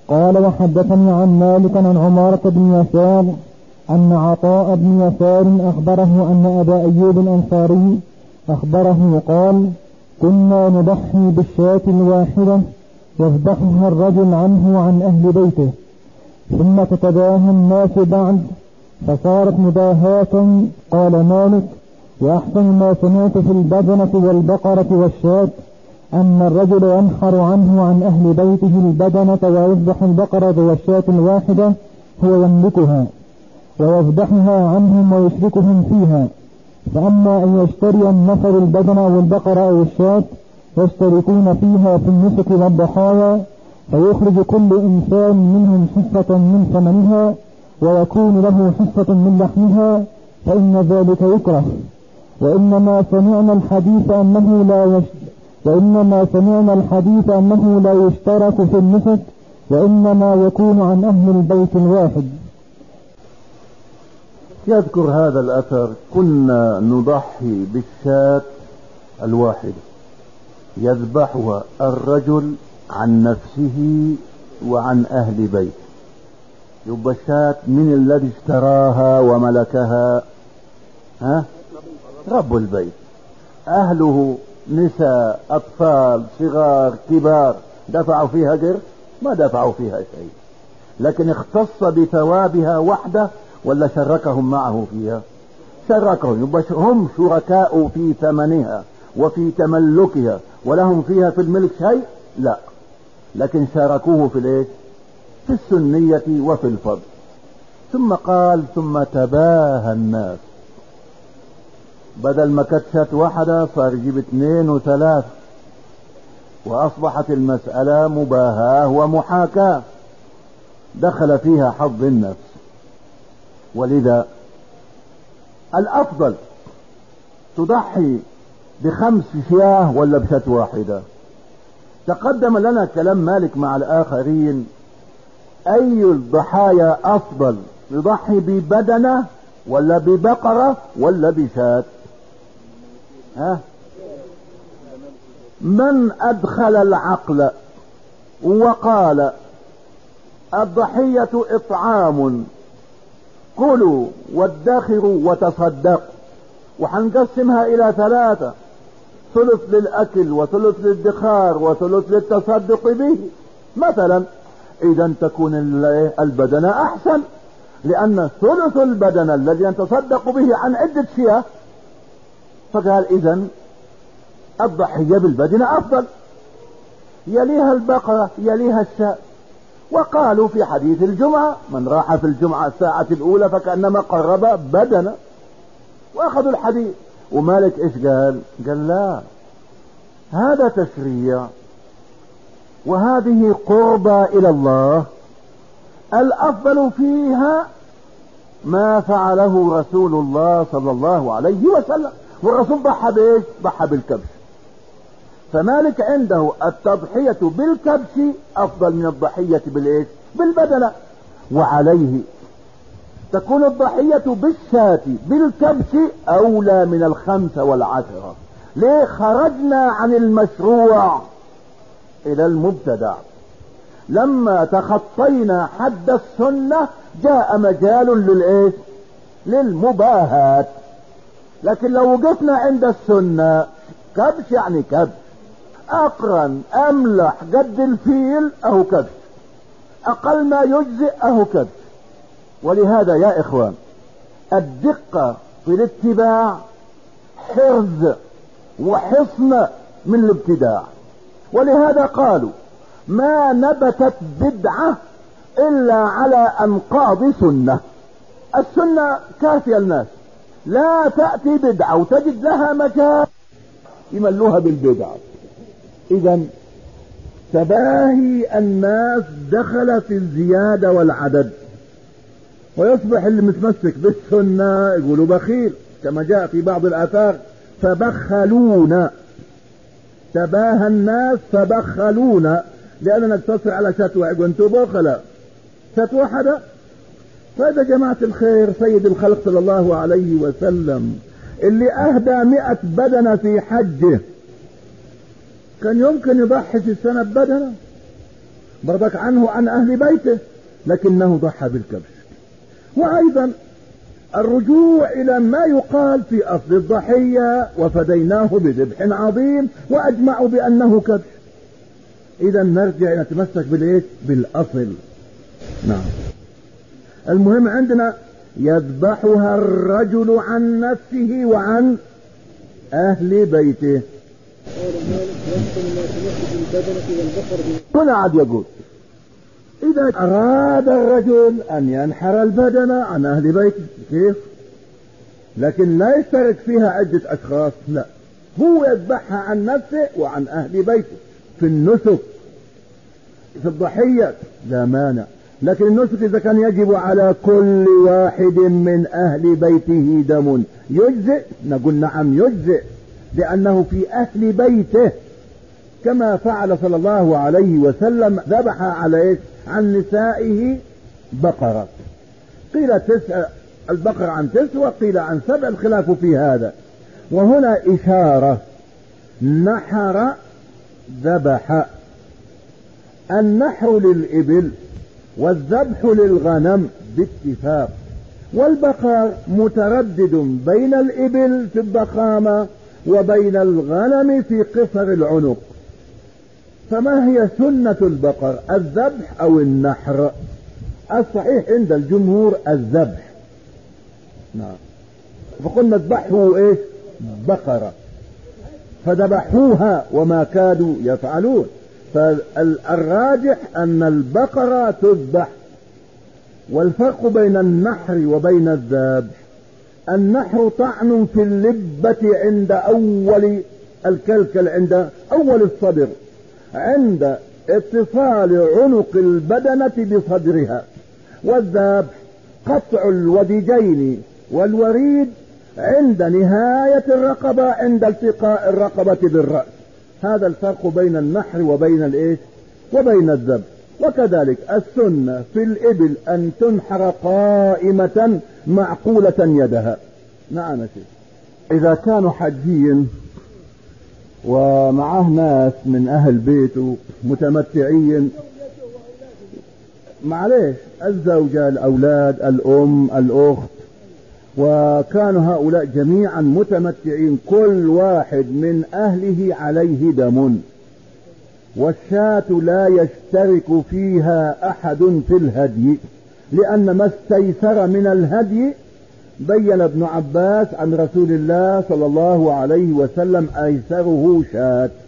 قال وحدثني عن مالك عن عمارة بن يسار أن عطاء بن يسار أخبره أن أبا أيوب الأنصاري أخبره قال كنا نضحي بالشاة الواحدة يذبحها الرجل عنه وعن أهل بيته ثم تتباهى الناس بعد فصارت مباهاة. قال مالك وأحسن ما سمعت في البدنة والبقرة والشاة أن الرجل ينحر عنه وعن أهل بيته البدنة ويذبح البقرة والشاة الواحدة هو يملكها ويذبحها عنهم ويشركهم فيها. فأما أن يشتري النفر البدنة والبقرة أو الشاة يشتركون فيها في النسك والضحايا فيخرج كل إنسان منهم حصة من ثمنها ويكون له حصة من لحمها فإن ذلك يكره. وإنما سمعنا الحديث أنه لا يشترك في النسك وإنما يكون عن أهل البيت الواحد. يذكر هذا الأثر كنا نضحي بالشاة الواحدة يذبحها الرجل عن نفسه وعن أهل بيته. يبقى الشاة من الذي اشتراها وملكها؟ رب البيت. أهله نساء أطفال صغار كبار دفعوا فيها قرش؟ ما دفعوا فيها شيء، لكن اختص بثوابها وحده ولا شركهم معه فيها؟ شركهم. يبقى هم شركاء في ثمنها وفي تملكها ولهم فيها في الملك شيء؟ لا، لكن شاركوه في الايش؟ في السنية وفي الفضل. ثم قال ثم تباهى الناس، بدل ما كانت شاة واحدة صار يجيب 2 و3 واصبحت المسألة مباهاة ومحاكاة دخل فيها حظ النفس. ولذا الافضل تضحي ب5 شياه ولا بشاة واحدة؟ تقدم لنا كلام مالك مع الاخرين. اي الضحايا افضل، يضحي ببدنة ولا ببقرة ولا بشاة؟ من ادخل العقل وقال الضحية اطعام كلوا وادخروا وتصدقوا، وحنقسمها الى 3: ثلث للاكل وثلث للادخار وثلث للتصدق به مثلا، اذا تكون البدنة احسن، لان ثلث البدنة الذي يتصدق به عن عدة شياه. فقال اذا الضحية بالبدنة افضل، يليها البقرة يليها الشاة. وقالوا في حديث الجمعة من راح في الجمعة الساعة الاولى فكأنما قرب بدنة، واخذوا الحديث. ومالك ايش قال؟ قال لا، هذا تشريع وهذه قربى الى الله، الافضل فيها ما فعله رسول الله صلى الله عليه وسلم. والرسول ضحى بايش؟ ضحى بالكبش. فمالك عنده التضحية بالكبش افضل من الضحية بالايش؟ بالبدنة. وعليه تكون الضحية بالشاة بالكبش اولى من 5 و10. ليه؟ خرجنا عن المشروع الى المبتدع. لما تخطينا حد السنة جاء مجال للايش؟ للمباهات. لكن لو وقفنا عند السنة، كبش يعني كبش، اقرن املح قد الفيل اهو كبش، اقل ما يجزئ اهو كبش. ولهذا يا اخوان الدقة في الاتباع حرز وحصن من الابتداع. ولهذا قالوا ما نبتت بدعة الا على انقاض سنة. السنة كافية الناس، لا تأتي بدعة وتجد لها مكان يملوها بالبدعة. اذا تباهي الناس دخل في الزيادة والعدد، ويصبح اللي متمسك بالسنة يقولوا بخيل، كما جاء في بعض الآثار فبخلون. تباهى الناس فبخلون، لأننا نقتصر على شاة واحدة وانتم بخلاء شاة واحدة. فهذا جماعة الخير سيد الخلق صلى الله عليه وسلم اللي أهدى 100 بدنة في حجه كان يمكن يضحي في السنة ببدنة، برضك عنه عن أهل بيته، لكنه ضحى بالكبش. وأيضا الرجوع إلى ما يقال في أصل الضحية: وفديناه بذبح عظيم، وأجمعوا بأنه كبش. إذا نرجع نتمسك بالإيه؟ بالأصل. نعم. المهم عندنا يذبحها الرجل عن نفسه وعن أهل بيته. هنا عاد يقول: إذا أراد الرجل أن ينحر البدن عن أهل بيته كيف؟ لكن لا يشترك فيها عدة أشخاص، لا، هو يذبحها عن نفسه وعن أهل بيته. في النسك في الضحية لا مانع، لكن النسك إذا كان يجب على كل واحد من أهل بيته دم يجزئ، نقول نعم يجزئ، لأنه في أهل بيته، كما فعل صلى الله عليه وسلم، ذبح على عن نسائه بقرة. قيل 9 البقر عن 9 وقيل عن 7، الخلاف في هذا. وهنا إشارة: نحر ذبح. النحر للإبل والذبح للغنم باتفاق، والبقر متردد بين الإبل في الضخامة وبين الغنم في قصر العنق. فما هي سنة البقر؟ الذبح أو النحر؟ الصحيح عند الجمهور الذبح. نعم. فقلنا اذبحوا ايش؟ بقرة، فذبحوها وما كادوا يفعلون. فالراجح أن البقرة تذبح. والفرق بين النحر وبين الذبح: النحر طعن في اللبة عند أول الكلكل، عند أول الصدر، عند اتصال عنق البدنة بصدرها. والذبح قطع الوديجين والوريد عند نهاية الرقبة، عند التقاء الرقبة بالرأس. هذا الفرق بين النحر وبين الايش؟ وبين الذبح. وكذلك السنة في الإبل أن تنحر قائمة معقولة يدها. نعم يا شيخ. إذا كانوا حجين ومعه ناس من أهل بيته متمتعين، معليش، الزوجة، الأولاد، الأم، الأخت، وكانوا هؤلاء جميعا متمتعين، كل واحد من أهله عليه دم، والشاة لا يشترك فيها أحد في الهدي، لأن ما استيسر من الهدي بين ابن عباس عن رسول الله صلى الله عليه وسلم: أيسره شاة.